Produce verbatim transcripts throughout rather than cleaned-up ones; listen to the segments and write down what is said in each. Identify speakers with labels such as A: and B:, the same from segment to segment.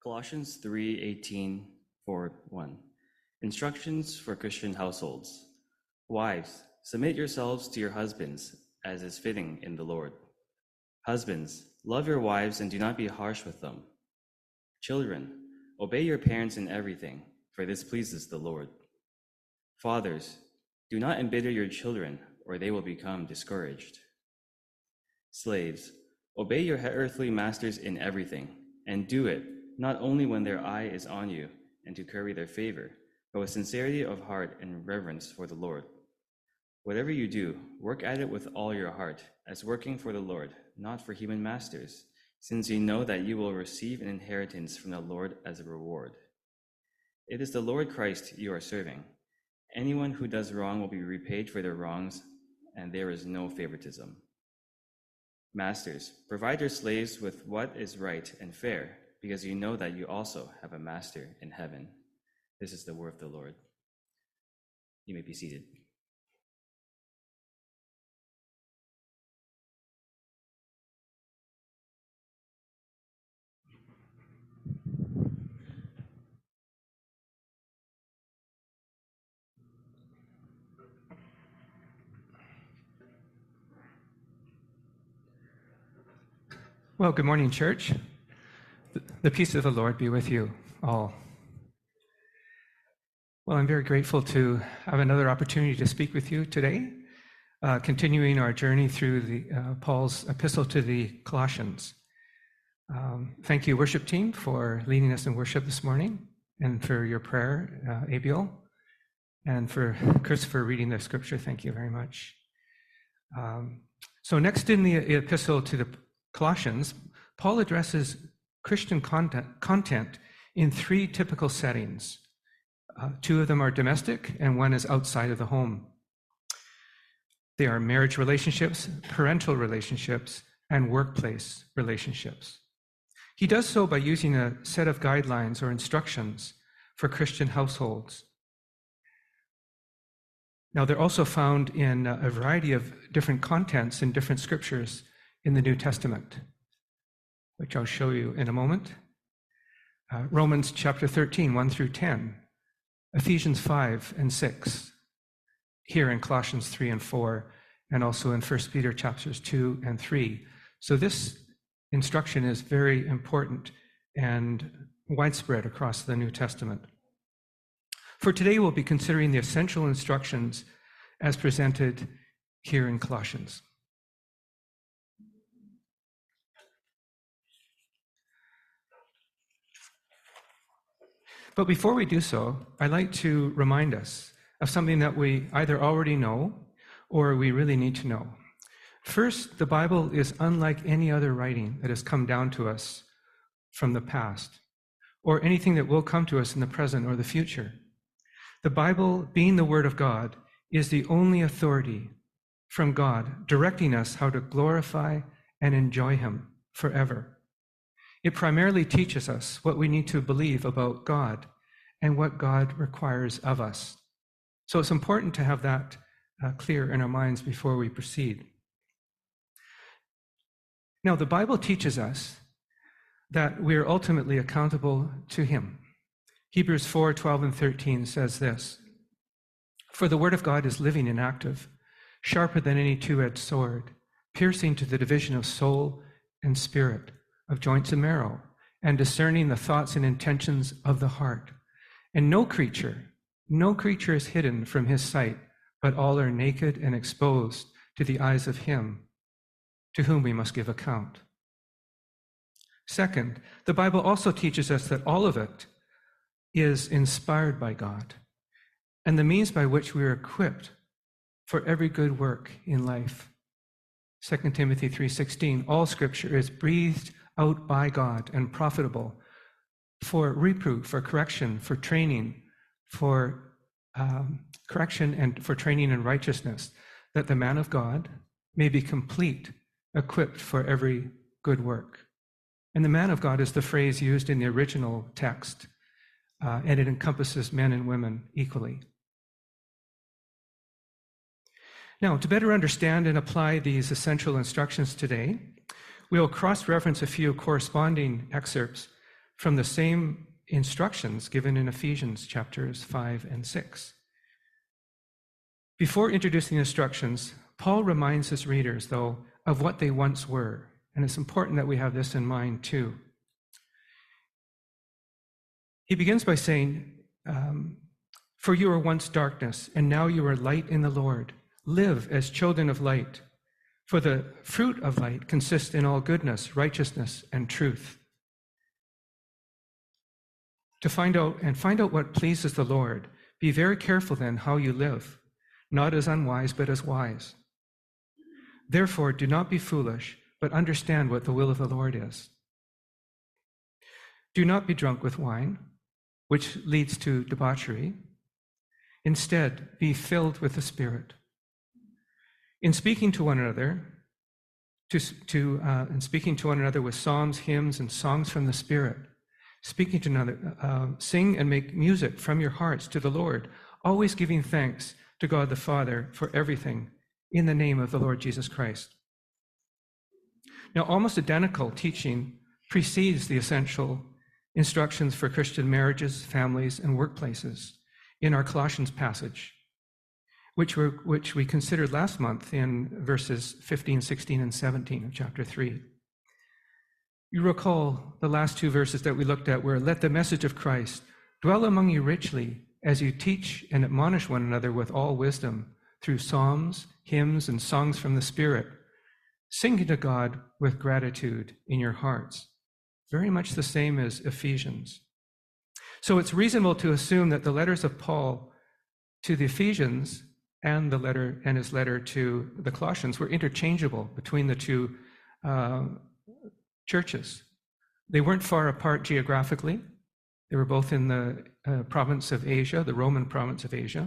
A: Colossians three eighteen, four one. Instructions for Christian households. Wives, submit yourselves to your husbands, as is fitting in the Lord. Husbands, love your wives and do not be harsh with them. Children, obey your parents in everything, for this pleases the Lord. Fathers, do not embitter your children, or they will become discouraged. Slaves, obey your earthly masters in everything, and do it not only when their eye is on you and to curry their favor, but with sincerity of heart and reverence for the Lord. Whatever you do, work at it with all your heart, as working for the Lord, not for human masters, since you know that you will receive an inheritance from the Lord as a reward. It is the Lord Christ you are serving. Anyone who does wrong will be repaid for their wrongs, and there is no favoritism. Masters, provide your slaves with what is right and fair, because you know that you also have a master in heaven. This is the word of the Lord. You may be seated.
B: Well, good morning, church. The peace of the Lord be with you all. Well, I'm very grateful to have another opportunity to speak with you today, uh, continuing our journey through the uh, Paul's epistle to the Colossians. Um, thank you, worship team, for leading us in worship this morning, and for your prayer, uh, Abiel, and for Christopher reading the scripture. Thank you very much. Um, so next in the epistle to the Colossians, Paul addresses Christian content, content in three typical settings. Uh, two of them are domestic, and one is outside of the home. They are marriage relationships, parental relationships, and workplace relationships. He does so by using a set of guidelines or instructions for Christian households. Now, they're also found in a variety of different contents in different scriptures in the New Testament, which I'll show you in a moment. Uh, Romans chapter thirteen, one through ten, Ephesians five and six, here in Colossians three and four, and also in First Peter chapters two and three. So this instruction is very important and widespread across the New Testament. For today, we'll be considering the essential instructions as presented here in Colossians. But before we do so, I'd like to remind us of something that we either already know or we really need to know. First, the Bible is unlike any other writing that has come down to us from the past, or anything that will come to us in the present or the future. The Bible, being the Word of God, is the only authority from God directing us how to glorify and enjoy Him forever. It primarily teaches us what we need to believe about God and what God requires of us. So it's important to have that uh, clear in our minds before we proceed. Now, the Bible teaches us that we are ultimately accountable to Him. Hebrews four, twelve and thirteen says this: "For the word of God is living and active, sharper than any two-edged sword, piercing to the division of soul and spirit, of joints and marrow, and discerning the thoughts and intentions of the heart. And no creature, no creature is hidden from His sight, but all are naked and exposed to the eyes of Him to whom we must give account." Second, the Bible also teaches us that all of it is inspired by God and the means by which we are equipped for every good work in life. Second Timothy three sixteen, "All scripture is breathed out by God and profitable for reproof, for correction, for training, for um, correction and for training in righteousness, that the man of God may be complete, equipped for every good work." And the man of God is the phrase used in the original text, uh, and it encompasses men and women equally. Now, to better understand and apply these essential instructions today, we'll cross-reference a few corresponding excerpts from the same instructions given in Ephesians chapters five and six. Before introducing the instructions, Paul reminds his readers, though, of what they once were. And it's important that we have this in mind, too. He begins by saying, um, for you were once darkness, and now you are light in the Lord. Live as children of light. For the fruit of light consists in all goodness, righteousness, and truth. To find out and find out what pleases the Lord, be very careful then how you live, not as unwise, but as wise. Therefore, do not be foolish, but understand what the will of the Lord is. Do not be drunk with wine, which leads to debauchery. Instead, be filled with the Spirit. In speaking to one another, to, to uh, in speaking to one another with psalms, hymns, and songs from the Spirit, speaking to another, uh, sing and make music from your hearts to the Lord, always giving thanks to God the Father for everything in the name of the Lord Jesus Christ. Now, almost identical teaching precedes the essential instructions for Christian marriages, families, and workplaces in our Colossians passage, which, were, which we considered last month in verses fifteen, sixteen, and seventeen of chapter three. You recall the last two verses that we looked at were, let the message of Christ dwell among you richly as you teach and admonish one another with all wisdom through psalms, hymns, and songs from the Spirit, singing to God with gratitude in your hearts. Very much the same as Ephesians. So it's reasonable to assume that the letters of Paul to the Ephesians and the letter and his letter to the Colossians were interchangeable between the two uh, churches. They weren't far apart geographically. They were both in the uh, province of Asia, the Roman province of Asia.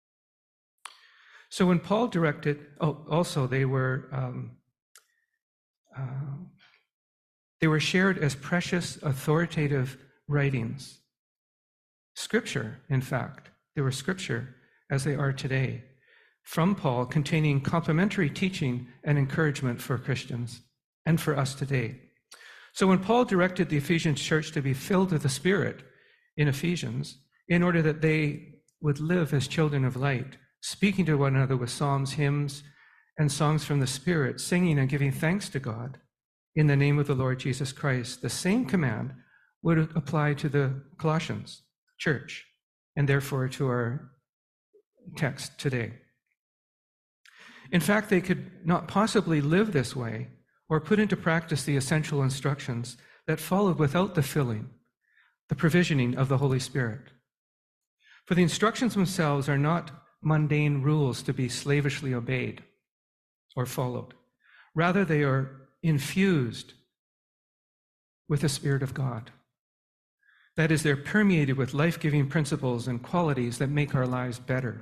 B: So when Paul directed, oh, also they were um, uh, they were shared as precious, authoritative writings. Scripture, in fact, they were scripture as they are today, from Paul, containing complementary teaching and encouragement for Christians and for us today. So when Paul directed the Ephesian church to be filled with the Spirit in Ephesians, in order that they would live as children of light, speaking to one another with psalms, hymns, and songs from the Spirit, singing and giving thanks to God in the name of the Lord Jesus Christ, the same command would apply to the Colossians church, and therefore to our text today. In fact, they could not possibly live this way or put into practice the essential instructions that followed without the filling, the provisioning of the Holy Spirit. For the instructions themselves are not mundane rules to be slavishly obeyed or followed. Rather, they are infused with the Spirit of God. That is, they're permeated with life-giving principles and qualities that make our lives better.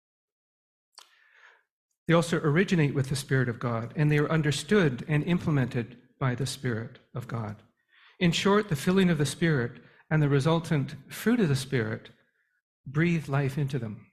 B: They also originate with the Spirit of God, and they are understood and implemented by the Spirit of God. In short, the filling of the Spirit and the resultant fruit of the Spirit breathe life into them.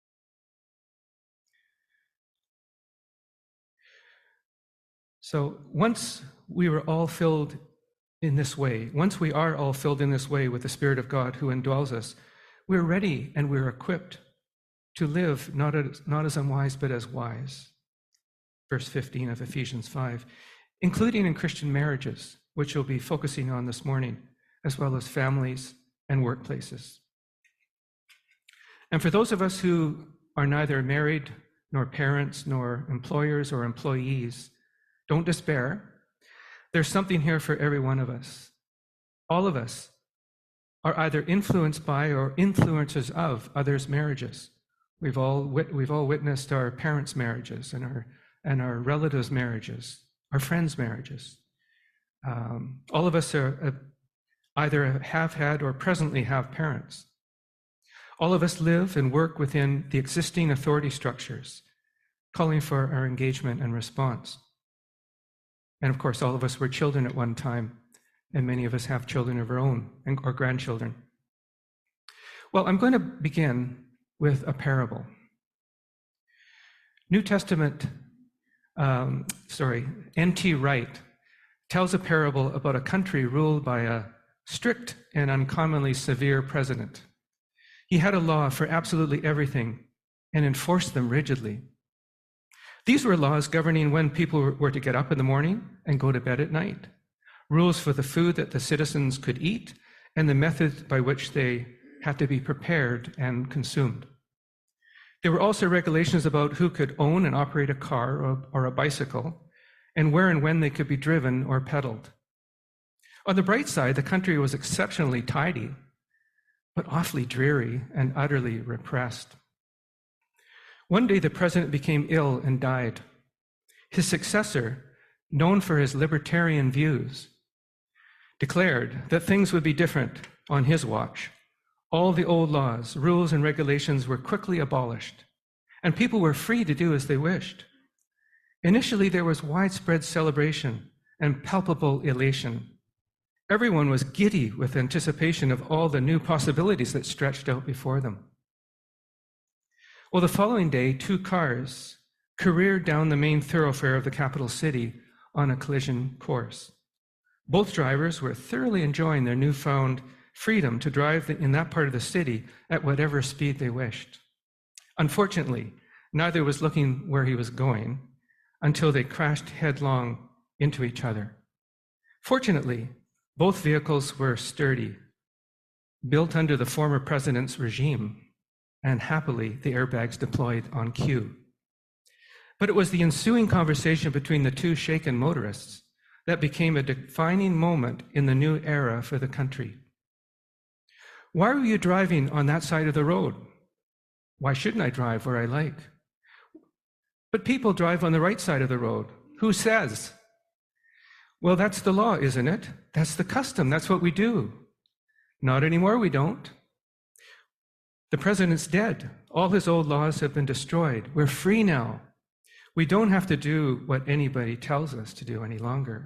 B: So once we were all filled in this way, once we are all filled in this way with the Spirit of God who indwells us, we're ready and we're equipped to live not as, not as unwise, but as wise. Verse fifteen of Ephesians five, including in Christian marriages, which we'll be focusing on this morning, as well as families and workplaces. And for those of us who are neither married, nor parents, nor employers or employees, don't despair. There's something here for every one of us. All of us are either influenced by or influencers of others' marriages. We've all wit- we've all witnessed our parents' marriages and our and our relatives' marriages, our friends' marriages. Um, all of us are uh, either have had or presently have parents. All of us live and work within the existing authority structures, calling for our engagement and response. And of course, all of us were children at one time, and many of us have children of our own and or grandchildren. Well, I'm going to begin with a parable. New Testament, um, sorry, N T Wright tells a parable about a country ruled by a strict and uncommonly severe president. He had a law for absolutely everything and enforced them rigidly. These were laws governing when people were to get up in the morning and go to bed at night, rules for the food that the citizens could eat, and the method by which they had to be prepared and consumed. There were also regulations about who could own and operate a car or, or a bicycle, and where and when they could be driven or pedaled. On the bright side, the country was exceptionally tidy, but awfully dreary and utterly repressed. One day, the president became ill and died. His successor, known for his libertarian views, declared that things would be different on his watch. All the old laws, rules, and regulations were quickly abolished, and people were free to do as they wished. Initially, there was widespread celebration and palpable elation. Everyone was giddy with anticipation of all the new possibilities that stretched out before them. Well, the following day, two cars careered down the main thoroughfare of the capital city on a collision course. Both drivers were thoroughly enjoying their newfound freedom to drive in that part of the city at whatever speed they wished. Unfortunately, neither was looking where he was going until they crashed headlong into each other. Fortunately, both vehicles were sturdy, built under the former president's regime, and happily, the airbags deployed on cue. But it was the ensuing conversation between the two shaken motorists that became a defining moment in the new era for the country. Why were you driving on that side of the road? Why shouldn't I drive where I like? But people drive on the right side of the road. Who says? Well, that's the law, isn't it? That's the custom. That's what we do. Not anymore, we don't. The president's dead. All his old laws have been destroyed. We're free now. We don't have to do what anybody tells us to do any longer.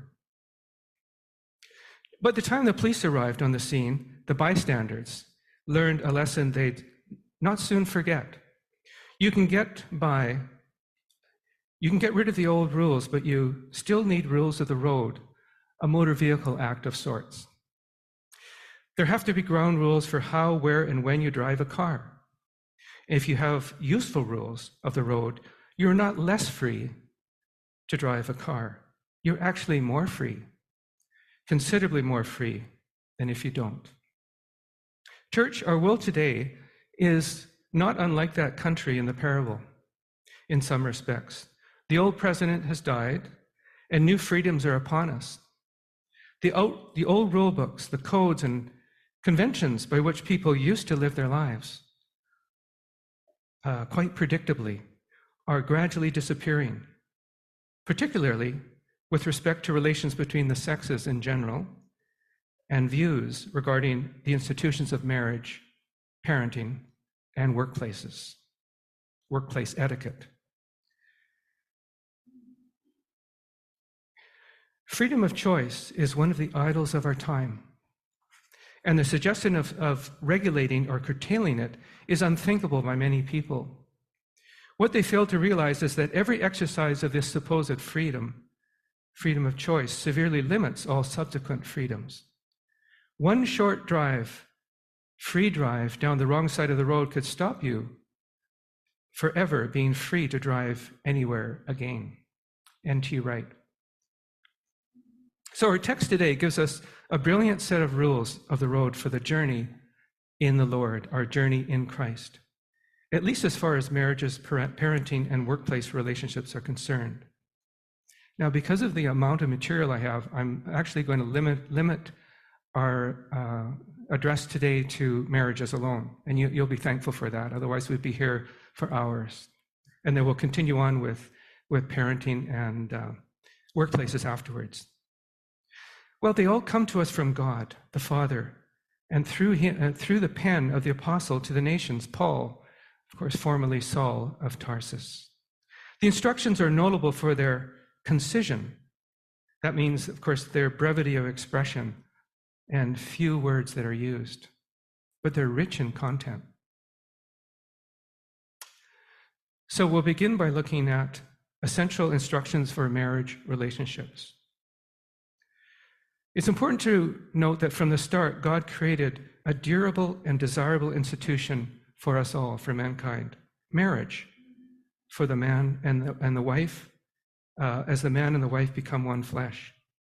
B: By the time the police arrived on the scene, the bystanders learned a lesson they'd not soon forget. You can get by, you can get rid of the old rules, but you still need rules of the road, a motor vehicle act of sorts. There have to be ground rules for how, where, and when you drive a car. If you have useful rules of the road, you're not less free to drive a car. You're actually more free, considerably more free than if you don't. Church, our world today is not unlike that country in the parable in some respects. The old president has died, and new freedoms are upon us. The old, the old rule books, the codes and conventions by which people used to live their lives, uh, quite predictably, are gradually disappearing, particularly with respect to relations between the sexes in general and views regarding the institutions of marriage, parenting, and workplaces, workplace etiquette. Freedom of choice is one of the idols of our time. And the suggestion of, of regulating or curtailing it is unthinkable by many people. What they fail to realize is that every exercise of this supposed freedom, freedom of choice, severely limits all subsequent freedoms. One short drive, free drive down the wrong side of the road could stop you forever being free to drive anywhere again. N T Wright. So our text today gives us a brilliant set of rules of the road for the journey in the Lord, our journey in Christ, at least as far as marriages, parenting, and workplace relationships are concerned. Now, because of the amount of material I have, I'm actually going to limit, limit our uh, address today to marriages alone, and you, you'll be thankful for that. Otherwise, we'd be here for hours. And then we'll continue on with, with parenting and uh, workplaces afterwards. Well, they all come to us from God, the Father, and through him, uh, through the pen of the apostle to the nations, Paul, of course, formerly Saul of Tarsus. The instructions are notable for their concision. That means, of course, their brevity of expression and few words that are used, but they're rich in content. So we'll begin by looking at essential instructions for marriage relationships. It's important to note that from the start, God created a durable and desirable institution for us all, for mankind. Marriage, for the man and the, and the wife, uh, as the man and the wife become one flesh.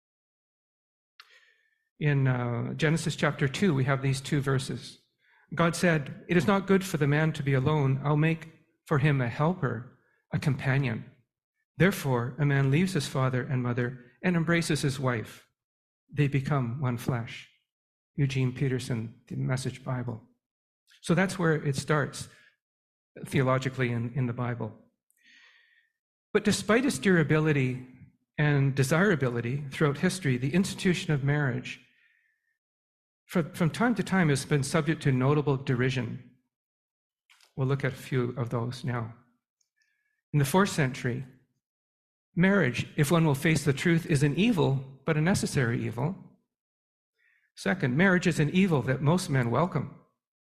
B: In uh, Genesis chapter two, we have these two verses. God said, "It is not good for the man to be alone. I'll make for him a helper, a companion. Therefore, a man leaves his father and mother and embraces his wife. They become one flesh." Eugene Peterson, the Message Bible. So that's where it starts theologically in, in the Bible. But despite its durability and desirability throughout history, the institution of marriage from, from time to time has been subject to notable derision. We'll look at a few of those now. In the fourth century, marriage, if one will face the truth, is an evil, but a necessary evil. Second, marriage is an evil that most men welcome.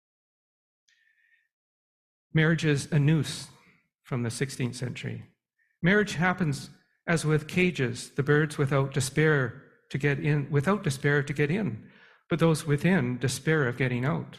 B: Marriage is a noose from the sixteenth century. Marriage happens as with cages, the birds without despair to get in, without despair to get in, but those within despair of getting out.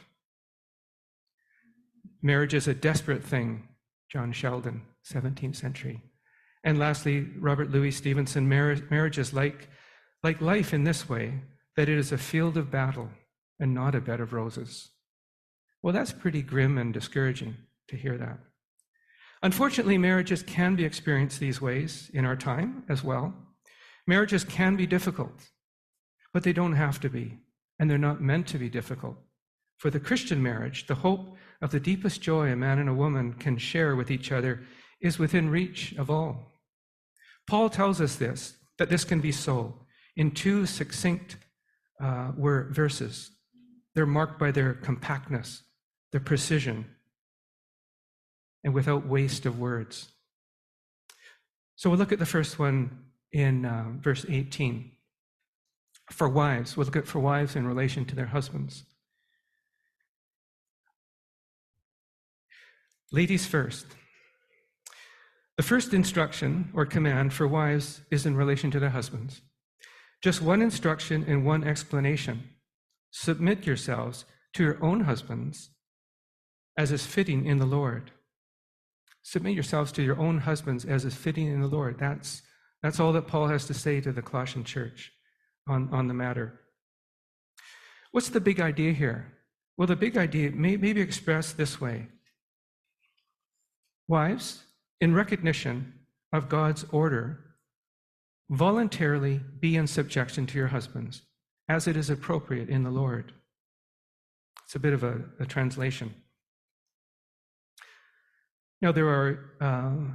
B: Marriage is a desperate thing, John Sheldon, seventeenth century. And lastly, Robert Louis Stevenson, marriage is like, like life in this way, that it is a field of battle and not a bed of roses. Well, that's pretty grim and discouraging to hear that. Unfortunately, marriages can be experienced these ways in our time as well. Marriages can be difficult, but they don't have to be, and they're not meant to be difficult. For the Christian marriage, the hope of the deepest joy a man and a woman can share with each other is within reach of all. Paul tells us this, that this can be so, in two succinct uh, word verses. They're marked by their compactness, their precision, and without waste of words. So we'll look at the first one in uh, verse eighteen. For wives, we'll look at for wives in relation to their husbands. Ladies first. The first instruction or command for wives is in relation to their husbands. Just one instruction and one explanation. Submit yourselves to your own husbands as is fitting in the Lord. Submit yourselves to your own husbands as is fitting in the Lord. That's, that's all that Paul has to say to the Colossian church on, on the matter. What's the big idea here? Well, the big idea may, may be expressed this way. Wives, in recognition of God's order, voluntarily be in subjection to your husbands, as it is appropriate in the Lord. It's a bit of a, a translation. Now, there are, uh,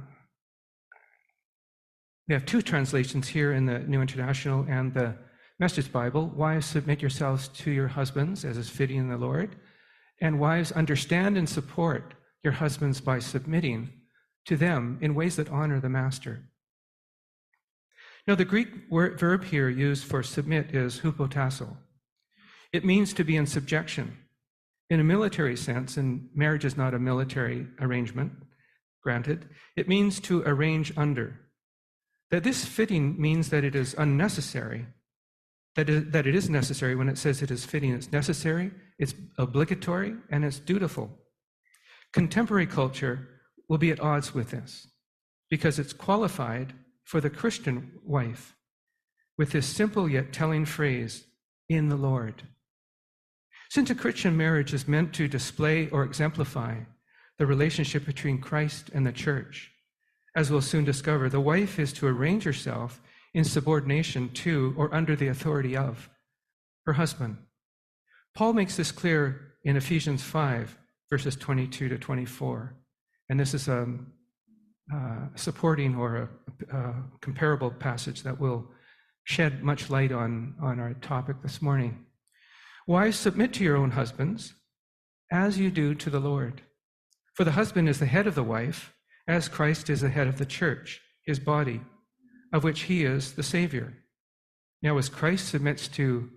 B: we have two translations here in the New International and the Message Bible. Wives, submit yourselves to your husbands, as is fitting in the Lord. And wives, understand and support your husbands by submitting to them in ways that honor the master. Now, the Greek word, verb here used for submit is hupotasso. It means to be in subjection. In a military sense, and marriage is not a military arrangement, granted, it means to arrange under. That this fitting means that it is unnecessary, that it, that it is necessary when it says it is fitting. It's necessary, it's obligatory, and it's dutiful. Contemporary culture will be at odds with this because it's qualified for the Christian wife with this simple yet telling phrase, in the Lord. Since a Christian marriage is meant to display or exemplify the relationship between Christ and the church, as we'll soon discover, the wife is to arrange herself in subordination to or under the authority of her husband. Paul makes this clear in Ephesians five, verses twenty-two to twenty-four. And this is a uh, supporting or a, a comparable passage that will shed much light on, on our topic this morning. Wives, submit to your own husbands as you do to the Lord. For the husband is the head of the wife, as Christ is the head of the church, his body, of which he is the Savior. Now, as Christ submits to,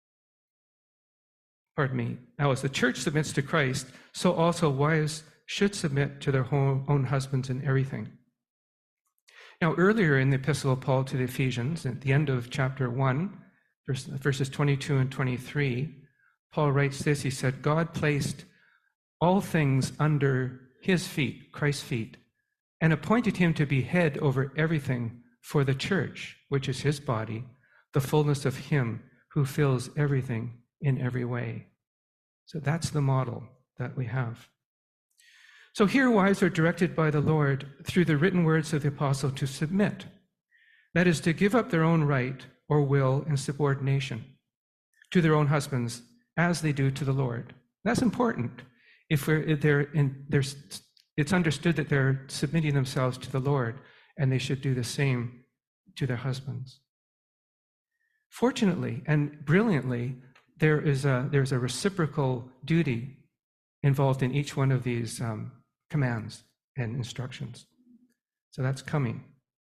B: pardon me, now as the church submits to Christ, so also wives should submit to their own husbands in everything. Now, earlier in the epistle of Paul to the Ephesians, at the end of chapter one, verse, verses twenty-two and twenty-three, Paul writes this. He said, God placed all things under his feet, Christ's feet, and appointed him to be head over everything for the church, which is his body, the fullness of him who fills everything in every way. So that's the model that we have. So here wives are directed by the Lord through the written words of the apostle to submit. That is, to give up their own right or will in subordination to their own husbands as they do to the Lord. That's important. If we're, they're in, there's, it's understood that they're submitting themselves to the Lord, and they should do the same to their husbands. Fortunately and brilliantly, there is a, there's a reciprocal duty involved in each one of these um, commands and instructions. So that's coming.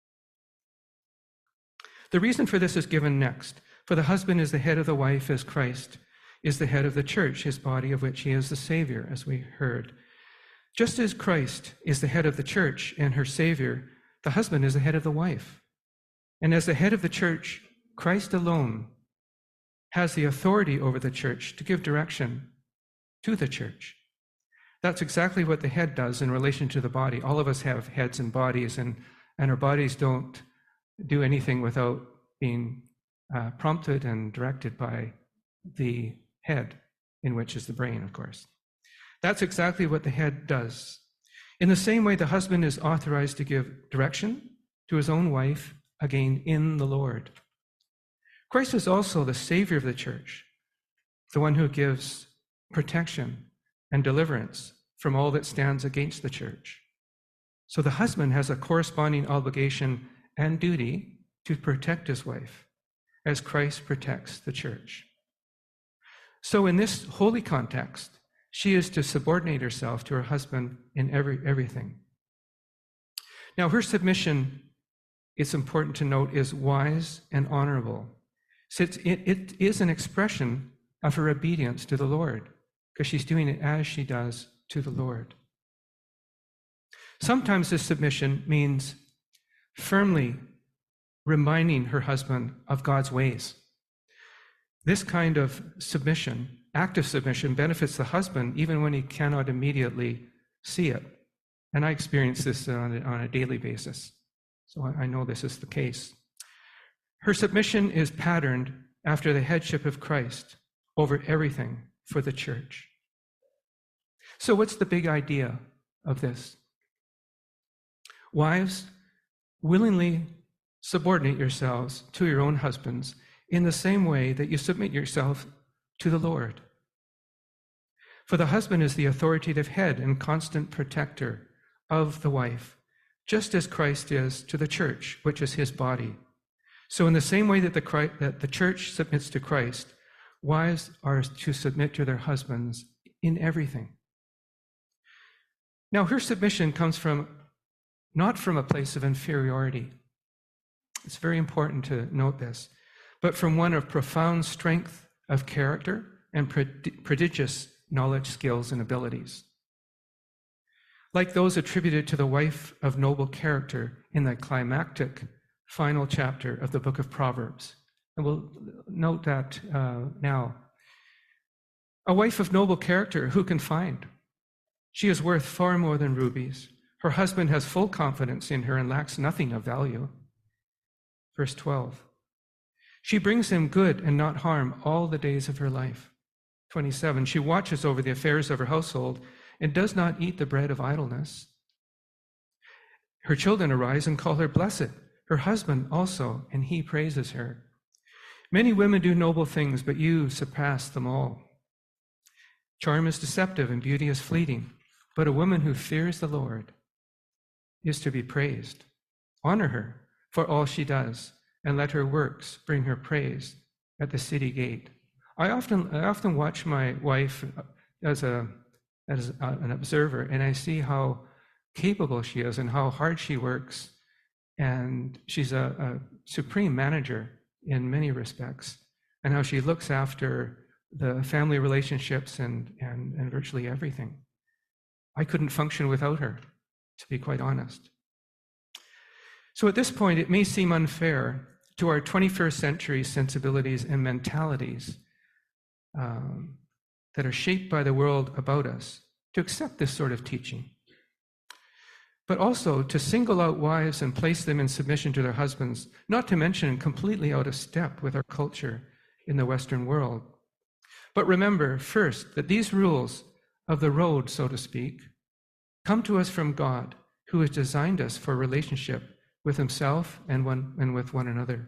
B: The reason for this is given next. For the husband is the head of the wife, as Christ is the head of the church, his body, of which he is the Savior, as we heard. Just as Christ is the head of the church and her Savior, the husband is the head of the wife. And as the head of the church, Christ alone has the authority over the church to give direction to the church. That's exactly what the head does in relation to the body. All of us have heads and bodies, and, and our bodies don't do anything without being uh, prompted and directed by the head, in which is the brain, of course. That's exactly what the head does. In the same way, the husband is authorized to give direction to his own wife, again, in the Lord. Christ is also the Savior of the church, the one who gives protection and deliverance from all that stands against the church. So the husband has a corresponding obligation and duty to protect his wife, as Christ protects the church. So in this holy context, she is to subordinate herself to her husband in every everything. Now, her submission, it's important to note, is wise and honorable. So it, it is an expression of her obedience to the Lord, because she's doing it as she does to the Lord. Sometimes this submission means firmly reminding her husband of God's ways. This kind of submission, active submission, benefits the husband even when he cannot immediately see it. And I experience this on a, on a daily basis, so I, I know this is the case. Her submission is patterned after the headship of Christ over everything for the church. So what's the big idea of this? Wives, willingly subordinate yourselves to your own husbands in the same way that you submit yourself to the Lord. For the husband is the authoritative head and constant protector of the wife, just as Christ is to the church, which is his body. So in the same way that the, Christ, that the church submits to Christ, wives are to submit to their husbands in everything. Now, her submission comes from not from a place of inferiority. It's very important to note this, but from one of profound strength of character and prodigious knowledge, skills, and abilities. Like those attributed to the wife of noble character in the climactic final chapter of the book of Proverbs. And we'll note that uh, now. A wife of noble character, who can find? She is worth far more than rubies. Her husband has full confidence in her and lacks nothing of value. Verse twelve. She brings him good and not harm all the days of her life. twenty-seven. She watches over the affairs of her household and does not eat the bread of idleness. Her children arise and call her blessed, her husband also, and he praises her. Many women do noble things, but you surpass them all. Charm is deceptive and beauty is fleeting, but a woman who fears the Lord is to be praised. Honor her for all she does, and let her works bring her praise at the city gate. I often, I often watch my wife as a as a, an observer, and I see how capable she is and how hard she works. And she's a, a supreme manager in many respects, and how she looks after the family relationships and, and, and virtually everything. I couldn't function without her, to be quite honest. So at this point, it may seem unfair to our twenty-first century sensibilities and mentalities um, that are shaped by the world about us to accept this sort of teaching, but also to single out wives and place them in submission to their husbands, not to mention completely out of step with our culture in the Western world. But remember, first, that these rules of the road, so to speak, come to us from God, who has designed us for relationship with himself and one and with one another.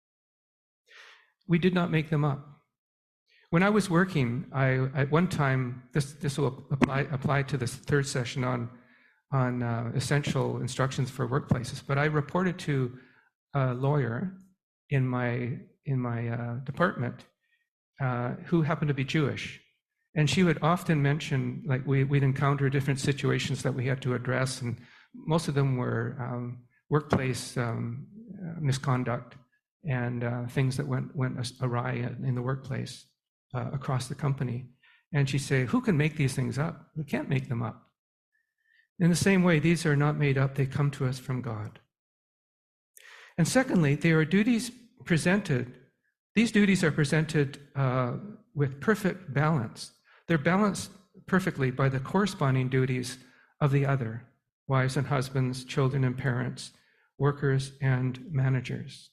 B: We did not make them up. When I was working, I at one time, this this will apply apply to this third session on on uh, essential instructions for workplaces. But I reported to a lawyer in my in my uh, department uh, who happened to be Jewish, and she would often mention, like, we, we'd encounter different situations that we had to address, and most of them were um, workplace um, uh, misconduct and uh, things that went went awry in the workplace uh, across the company. And she'd say, "Who can make these things up? We can't make them up." In the same way, these are not made up, they come to us from God. And secondly, they are duties presented, these duties are presented uh, with perfect balance. They're balanced perfectly by the corresponding duties of the other, wives and husbands, children and parents, workers and managers.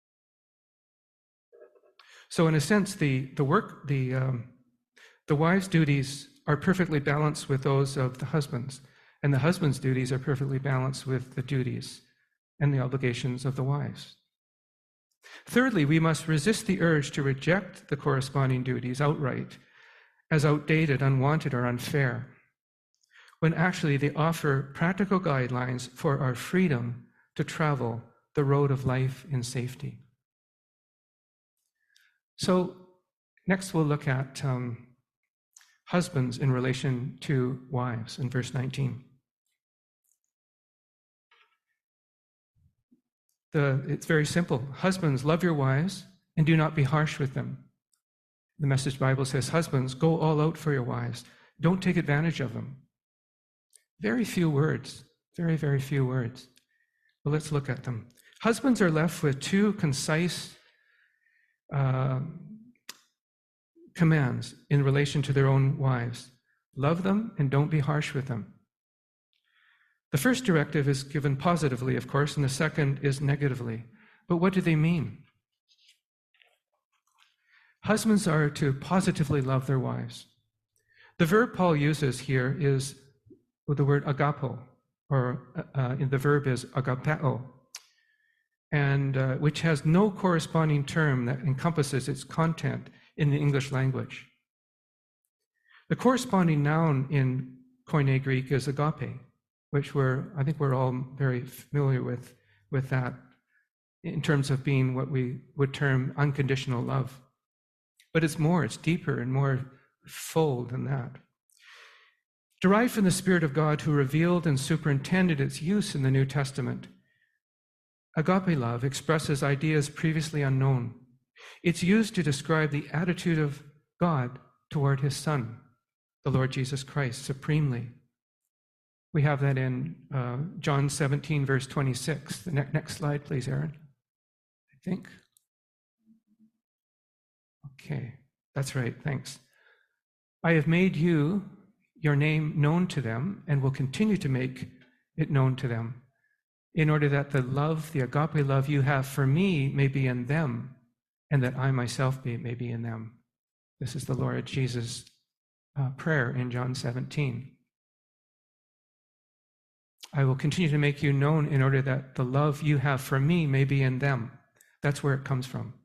B: So in a sense, the, the work, the, um, the wives' duties are perfectly balanced with those of the husbands, and the husband's duties are perfectly balanced with the duties and the obligations of the wives. Thirdly, we must resist the urge to reject the corresponding duties outright as outdated, unwanted, or unfair, when actually they offer practical guidelines for our freedom to travel the road of life in safety. So next we'll look at um, husbands in relation to wives in verse nineteen. The, it's very simple. Husbands, love your wives and do not be harsh with them. The Message Bible says, husbands, go all out for your wives. Don't take advantage of them. Very few words, very, very few words. But let's look at them. Husbands are left with two concise uh, commands in relation to their own wives. Love them and don't be harsh with them. The first directive is given positively, of course, and the second is negatively. But what do they mean? Husbands are to positively love their wives. The verb Paul uses here is the word agapo, or uh, the verb is agapeo, and uh, which has no corresponding term that encompasses its content in the English language. The corresponding noun in Koine Greek is agape, which we're, I think we're all very familiar with, with that in terms of being what we would term unconditional love. But it's more, it's deeper and more full than that. Derived from the Spirit of God who revealed and superintended its use in the New Testament, agape love expresses ideas previously unknown. It's used to describe the attitude of God toward his Son, the Lord Jesus Christ, supremely. We have that in uh, John seventeen, verse twenty-six. The ne- next slide, please, Aaron. I think. Okay, that's right, thanks. I have made you, your name, known to them, and will continue to make it known to them, in order that the love, the agape love you have for me may be in them, and that I myself be, may be in them. This is the Lord Jesus' uh, prayer in John seventeen. I will continue to make you known in order that the love you have for me may be in them. That's where it comes from.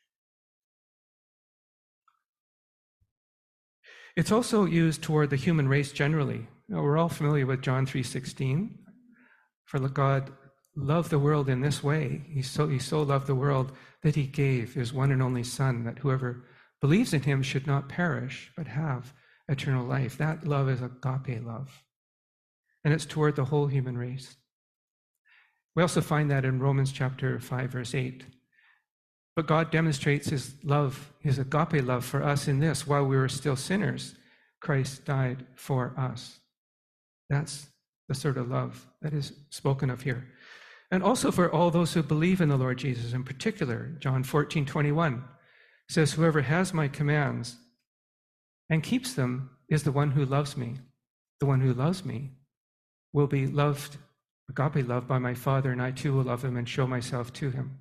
B: It's also used toward the human race generally. You know, we're all familiar with John three sixteen. For God loved the world in this way. He so, he so loved the world that he gave his one and only Son, that whoever believes in him should not perish, but have eternal life. That love is agape love. And it's toward the whole human race. We also find that in Romans chapter five, verse eight. But God demonstrates his love, his agape love for us in this: while we were still sinners, Christ died for us. That's the sort of love that is spoken of here. And also for all those who believe in the Lord Jesus in particular. John fourteen twenty-one says, whoever has my commands and keeps them is the one who loves me. The one who loves me will be loved, agape love, by my Father, and I too will love him and show myself to him.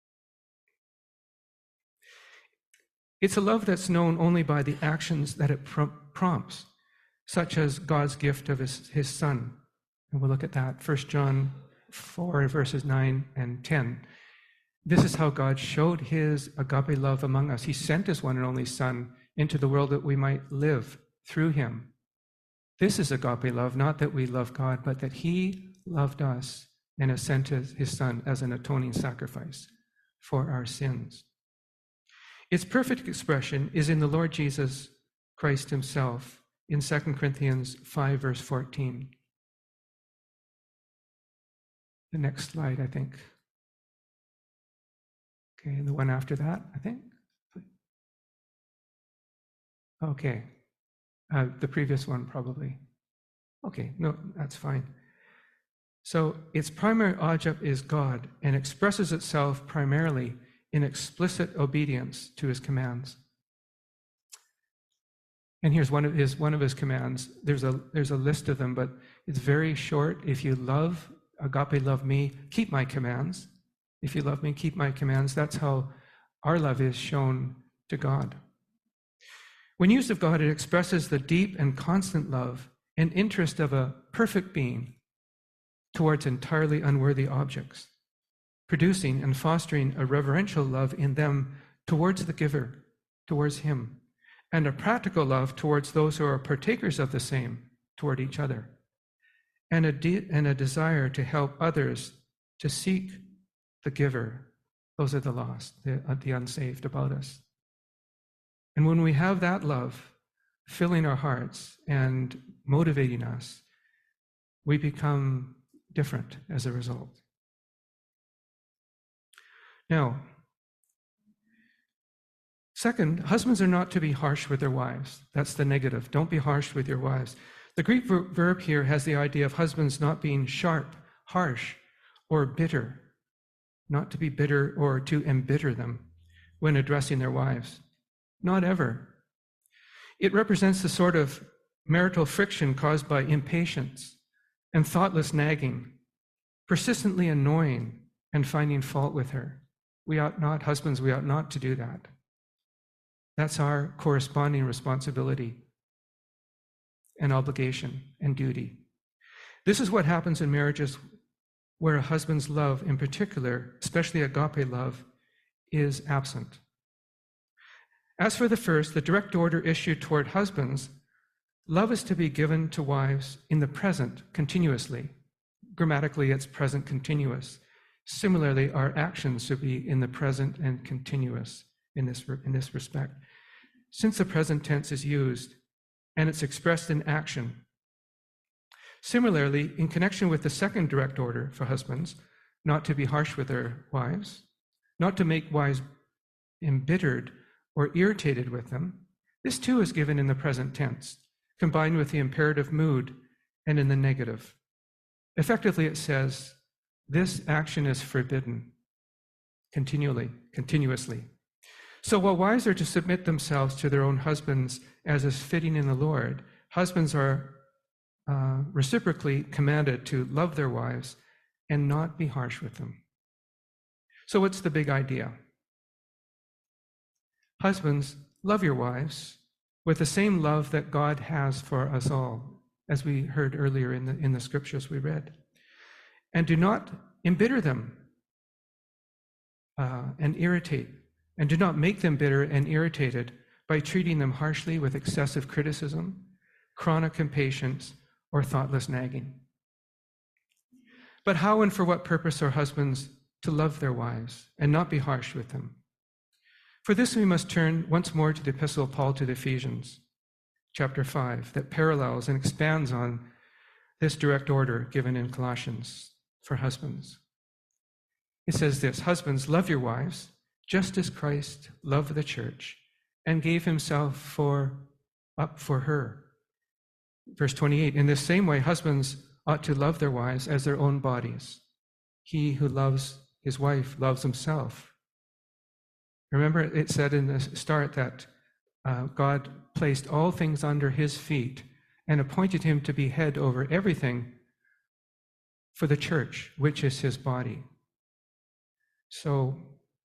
B: It's a love that's known only by the actions that it prompts, such as God's gift of his, his Son. And we'll look at that, First John four, verses nine and ten. This is how God showed his agape love among us. He sent his one and only Son into the world that we might live through him. This is agape love, not that we love God, but that he loved us and has sent his, his Son as an atoning sacrifice for our sins. Its perfect expression is in the Lord Jesus Christ himself in Second Corinthians five, verse fourteen. The next slide, I think. Okay, and the one after that, I think. Okay, uh, the previous one probably. Okay, no, that's fine. So its primary object is God and expresses itself primarily in explicit obedience to his commands. And here's one of his one of his commands. There's a there's a list of them, but it's very short. If you love, agape love me, keep my commands. If you love me, keep my commands. That's how our love is shown to God. When used of God, it expresses the deep and constant love and interest of a perfect being towards entirely unworthy objects, producing and fostering a reverential love in them towards the giver, towards him, and a practical love towards those who are partakers of the same, toward each other, and a, de- and a desire to help others to seek the giver. Those are the lost, the, uh, the unsaved about us. And when we have that love filling our hearts and motivating us, we become different as a result. Now, second, husbands are not to be harsh with their wives. That's the negative. Don't be harsh with your wives. The Greek ver- verb here has the idea of husbands not being sharp, harsh, or bitter, not to be bitter or to embitter them when addressing their wives. Not ever. It represents the sort of marital friction caused by impatience and thoughtless nagging, persistently annoying and finding fault with her. We ought not, husbands, we ought not to do that. That's our corresponding responsibility and obligation and duty. This is what happens in marriages where a husband's love, in particular, especially agape love, is absent. As for the first, the direct order issued toward husbands, love is to be given to wives in the present continuously. Grammatically, it's present continuous. Similarly, our actions should be in the present and continuous in this, in this respect. Since the present tense is used and it's expressed in action. Similarly, in connection with the second direct order for husbands, not to be harsh with their wives, not to make wives embittered or irritated with them, this too is given in the present tense, combined with the imperative mood and in the negative. Effectively, it says, this action is forbidden continually, continuously. So while wives are to submit themselves to their own husbands as is fitting in the Lord, husbands are uh, reciprocally commanded to love their wives and not be harsh with them. So what's the big idea? Husbands, love your wives with the same love that God has for us all, as we heard earlier in the, in the scriptures we read. And do not embitter them uh, and irritate, and do not make them bitter and irritated by treating them harshly with excessive criticism, chronic impatience, or thoughtless nagging. But how and for what purpose are husbands to love their wives and not be harsh with them? For this we must turn once more to the epistle of Paul to the Ephesians, chapter five, that parallels and expands on this direct order given in Colossians for husbands. It says this, husbands, love your wives, just as Christ loved the church and gave himself for up for her. Verse twenty-eight, in this same way, husbands ought to love their wives as their own bodies. he who loves his wife loves himself. Remember, it said in the start that uh, God placed all things under his feet and appointed him to be head over everything for the church, which is his body. So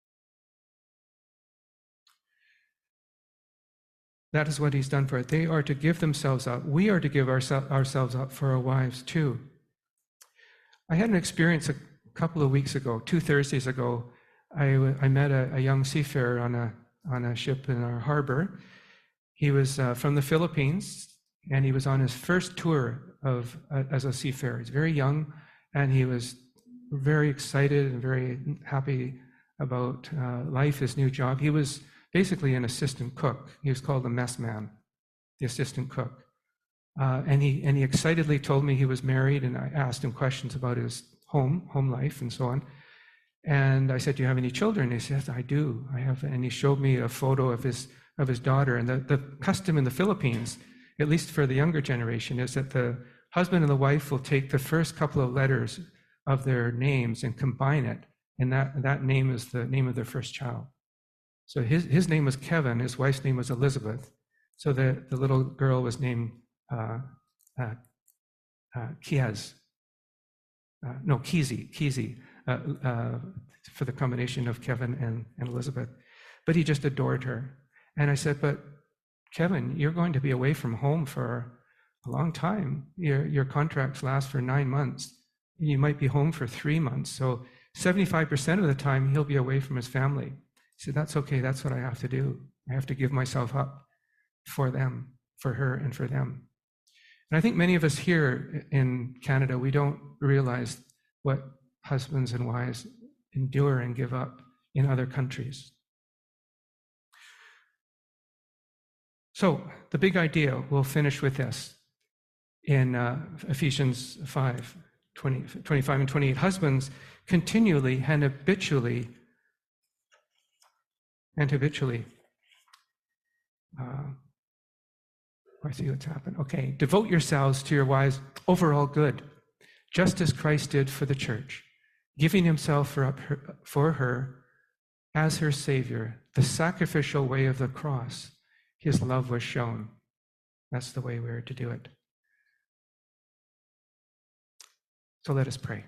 B: that is what he's done for it. They are to give themselves up. We are to give ourse- ourselves up for our wives too. I had an experience a couple of weeks ago, two Thursdays ago. I, I met a, a young seafarer on a on a ship in our harbor. He was uh, from the Philippines, and he was on his first tour of uh, as a seafarer. He's very young, and he was very excited and very happy about uh, life, his new job. He was basically an assistant cook. He was called the mess man, the assistant cook. Uh, and he and he excitedly told me he was married, and I asked him questions about his home, home life, and so on. And I said, "Do you have any children?" He said, "I do. I have." And he showed me a photo of his of his daughter. And the, the custom in the Philippines, at least for the younger generation, is that the husband and the wife will take the first couple of letters of their names and combine it, and that that name is the name of their first child. So his his name was Kevin. His wife's name was Elizabeth. So the the little girl was named uh, uh, uh, Kiez. Uh, no, Keezy, Keezy, uh, uh, for the combination of Kevin and, and Elizabeth. But he just adored her. And I said, "But Kevin, you're going to be away from home for a long time. Your, your contracts last for nine months. You might be home for three months. So seventy-five percent of the time, he'll be away from his family." He said, "That's okay. That's what I have to do. I have to give myself up for them, for her and for them." And I think many of us here in Canada, we don't realize what husbands and wives endure and give up in other countries. So the big idea, we'll finish with this in uh, Ephesians five, twenty, twenty-five and twenty-eight. Husbands, continually and habitually, and habitually, uh, I see what's happened. Okay, devote yourselves to your wives' overall good, just as Christ did for the church, giving himself for, up her, for her as her Savior. The sacrificial way of the cross, his love was shown. That's the way we're to do it. So let us pray.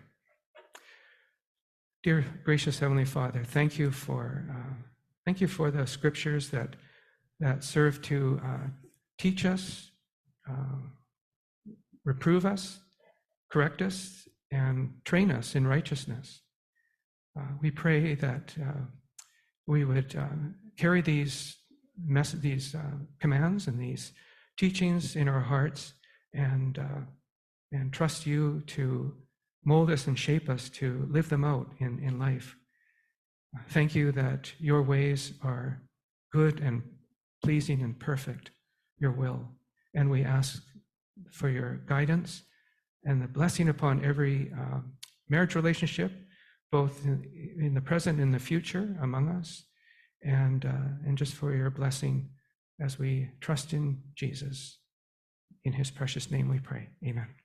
B: Dear gracious Heavenly Father, thank you for uh, thank you for the scriptures that that serve to uh, teach us, uh, reprove us, correct us, and train us in righteousness. Uh, we pray that uh, we would uh, carry these mess- these uh, commands and these teachings in our hearts, and uh, and trust you to mold us and shape us to live them out in, in life. Thank you that your ways are good and pleasing and perfect, your will. And we ask for your guidance and the blessing upon every uh, marriage relationship, both in, in the present and the future among us, and, uh, and just for your blessing as we trust in Jesus. In his precious name we pray. Amen.